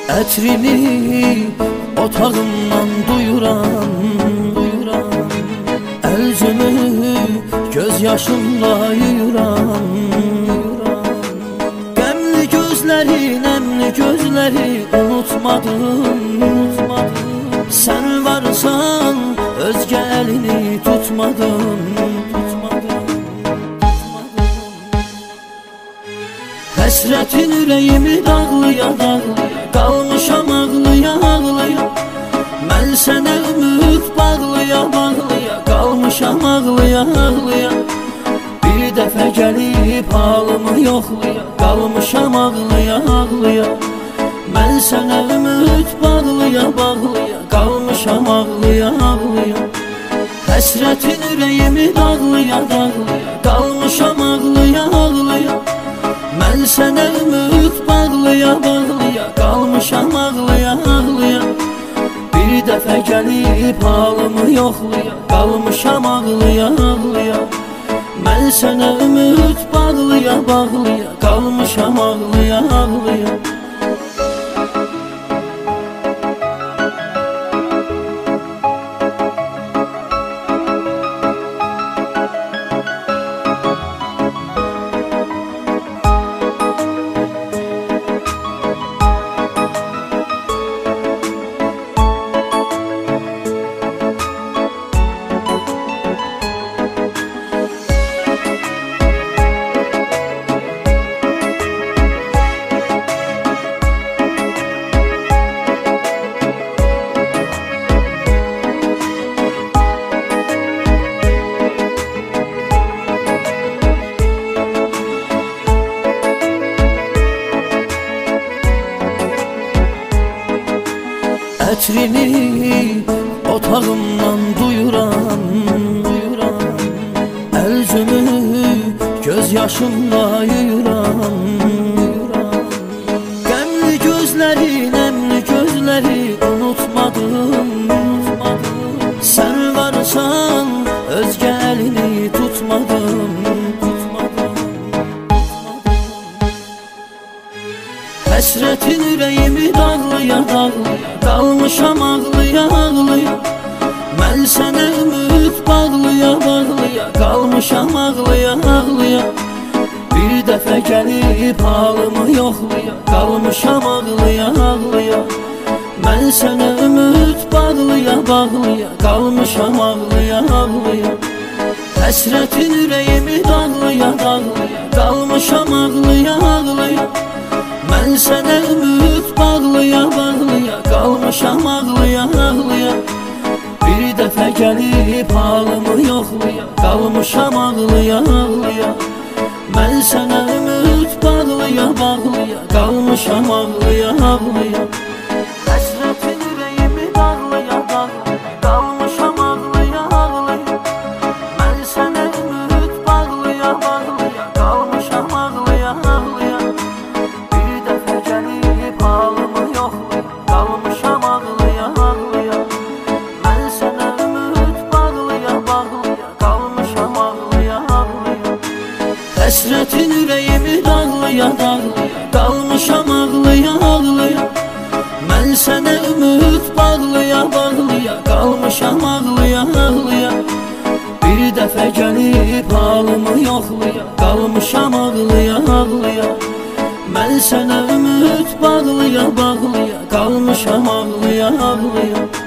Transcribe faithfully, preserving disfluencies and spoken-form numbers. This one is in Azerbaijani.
Ətrini otağımdan duyuram, duyuram. Əlcümü göz yaşımla yuyuram, yuyuram. Qəmli gözləri, nəmli gözləri unutmadım, unutmadım. Sən varsan özgə əlini tutmadım, tutmadım, tutmadım. Həsrətin ürəyimi dağlıya, dağlıya qalmışam ağlıya, ağlıya. Mən sənə ümid bağlıya, bağlıya qalmışam ağlıya, ağlıya. Bir dəfə gəlib halımı yoxluya, qalmışam ağlıya, ağlıya. Mən sənə ümid bağlıya, bağlıya qalmışam ağlıya, ağlıya. Həsrətin ürəyimi dağlıya, dağlıya qalmışam ağlıya, ağlıya. Mən sənə ümid bağlıya, bağlıya qalmışam ağlıya, ağlıya. Bir dəfə gəlib halımı yoxluya, qalmışam ağlıya, ağlıya. Mən sənə ümid bağlıya, bağlıya qalmışam ağlıya, ağlıya. Ətrini otağımdan duyuram, duyuram. Əlcümü göz yaşımla yuyuram, yuyuram. Qəmli gözləri, nəmli gözləri unutmadım, unutmadım. Sən varsan özgə əlini tutmadım, tutmadım, tutmadım. Həsrətin ürəyimi dağlıya, dağlıya qalmışam ağlıya, ağlıya. Mən sənə ümid bağlıya, bağlıya qalmışam ağlıya, ağlıya. Bir dəfə gəlib halımı yoxluya, qalmışam ağlıya, ağlıya. Mən sənə ümid bağlıya, bağlıya qalmışam ağlıya, ağlıya. Həsrətin ürəyimi dağlıya, dağlıya qalmışam ağlıya, ağlıya. Mən sənə ümid bağlıya, bağlıya qalmışam ağlıya, ağlıya. Bir dəfə gəlib halımı yoxluya, qalmışam ağlıya, ağlıya. Mən sənə ümid bağlıya, bağlıya qalmışam ağlıya, ağlıya. Həsrətin ürəyimi dağlıya, dağlıya qalmışam ağlıya, ağlıya. Mən sənə ümid bağlıya, bağlıya qalmışam ağlıya, ağlıya. Halımı yoxluya, qalmışam ağlıya, ağlıya. Mən sənə ümid bağlıya, bağlıya qalmışam ağlıya, ağlıya. Həsrətin ürəyimi dağlıya, dağlıya qalmışam ağlıya, ağlıya. Mən sənə ümid bağlıya, bağlıya qalmışam ağlıya, ağlıya. Bir dəfə gəlib halımı yoxluya, qalmışam ağlıya, ağlıya. Mən sənə ümid bağlıya, bağlıya qalmışam ağlıya, ağlıya.